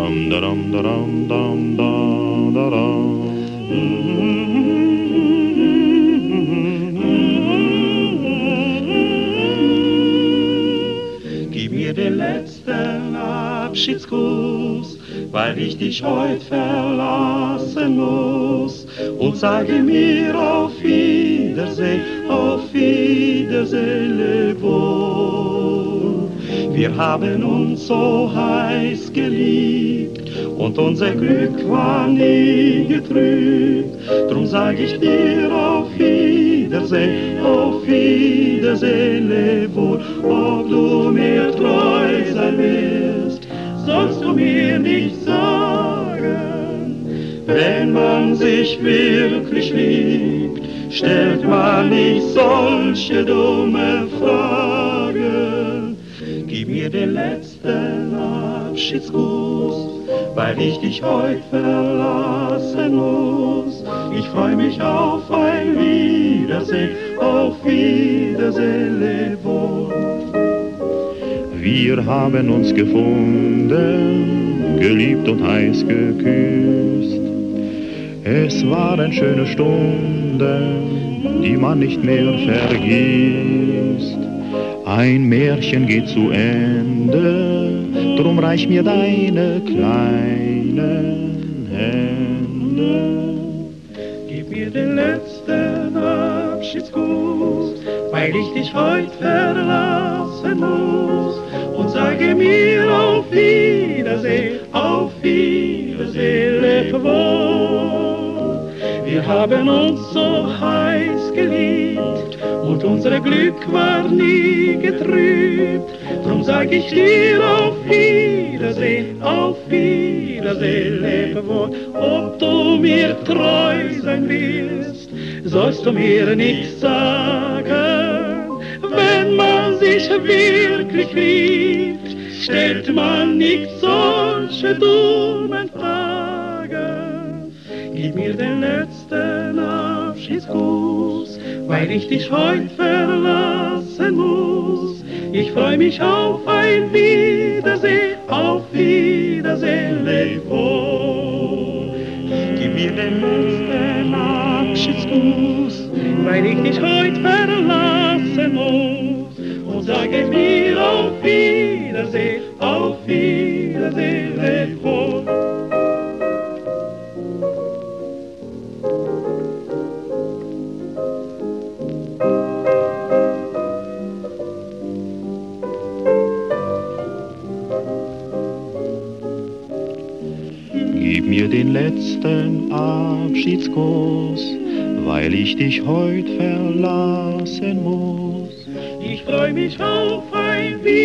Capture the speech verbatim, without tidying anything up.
dam da dam da dam dam da da da. Gib mir den letzten Abschiedskuss, weil ich dich heut verlassen muss, und sage mir auf Wiedersehen, auf Wiedersehen, leb wohl. Wir haben uns so heiß geliebt und unser Glück war nie getrübt. Drum sag ich dir auf Wiedersehen, auf Wiedersehen, leb wohl. Ob du mir treu sein wirst, sollst du mir nicht sagen. Wenn man sich wirklich liebt, stellt man nicht solche dumme Fragen. Gib mir den letzten Abschiedskuss, weil ich dich heut verlassen muss. Ich freu mich auf ein Wiedersehen, auf Wiedersehen, leb wohl. Wir haben uns gefunden, geliebt und heiß geküsst. Es waren schöne Stunden, die man nicht mehr vergisst. Ein Märchen geht zu Ende, drum reich mir deine kleinen Hände. Gib mir den letzten Abschiedskuss, weil ich dich heut verlassen muss, und sage mir auf Wiedersehen, auf Wiedersehen, leb wohl. Wir haben uns so heiß geliebt und unser Glück war nie getrübt. Drum sag ich dir auf Wiedersehen, auf Wiedersehen, leb wohl. Ob du mir treu sein willst, sollst du mir nicht sagen. Wenn man sich wirklich liebt, stellt man nicht solche dummen Fragen. Gib mir den letzten Abschiedskuss, weil ich dich heut verlassen muss. Ich freu mich auf ein Wiedersehen, auf Wiedersehen, leb wohl. Gib mir den letzten Abschiedskuss, weil ich dich heut verlassen muss, und sage mir auf Wiedersehen, auf Wiedersehen, leb wohl. Gib mir den letzten Abschiedskuss, weil ich dich heut verlassen muss. Ich freu mich auf ein